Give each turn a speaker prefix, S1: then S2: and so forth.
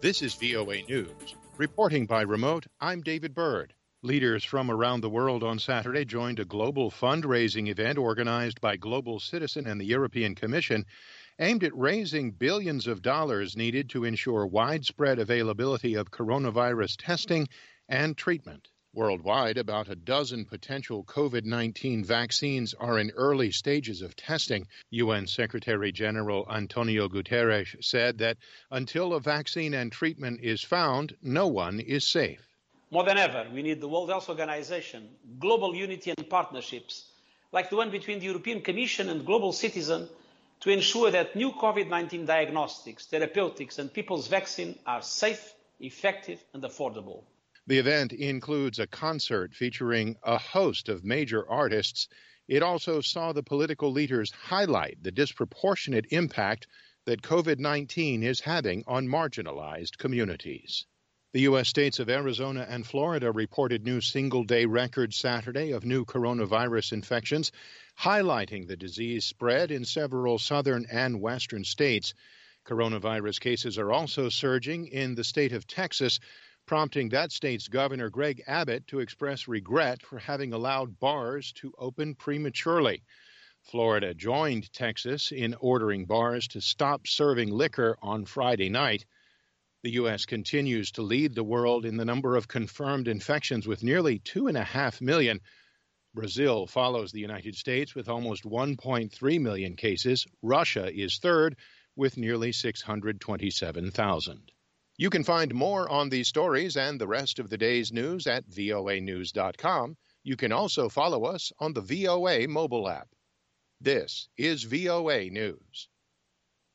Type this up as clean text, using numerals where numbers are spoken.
S1: This is VOA News. Reporting by remote, I'm David Byrd. Leaders from around the world on Saturday joined a global fundraising event organized by Global Citizen and the European Commission aimed at raising billions of dollars needed to ensure widespread availability of coronavirus testing and treatment. Worldwide, about a dozen potential COVID-19 vaccines are in early stages of testing. UN Secretary General Antonio Guterres said that until a vaccine and treatment is found, no one is safe.
S2: More than ever, we need the World Health Organization, global unity and partnerships, like the one between the European Commission and Global Citizen, to ensure that new COVID-19 diagnostics, therapeutics and people's vaccine are safe, effective and affordable.
S1: The event includes a concert featuring a host of major artists. It also saw the political leaders highlight the disproportionate impact that COVID-19 is having on marginalized communities. The U.S. states of Arizona and Florida reported new single-day records Saturday of new coronavirus infections, highlighting the disease spread in several southern and western states. Coronavirus cases are also surging in the state of Texas, prompting that state's Governor Greg Abbott to express regret for having allowed bars to open prematurely. Florida joined Texas in ordering bars to stop serving liquor on Friday night. The U.S. continues to lead the world in the number of confirmed infections with nearly 2.5 million. Brazil follows the United States with almost 1.3 million cases. Russia is third with nearly 627,000. You can find more on these stories and the rest of the day's news at voanews.com. You can also follow us on the VOA mobile app. This is VOA News.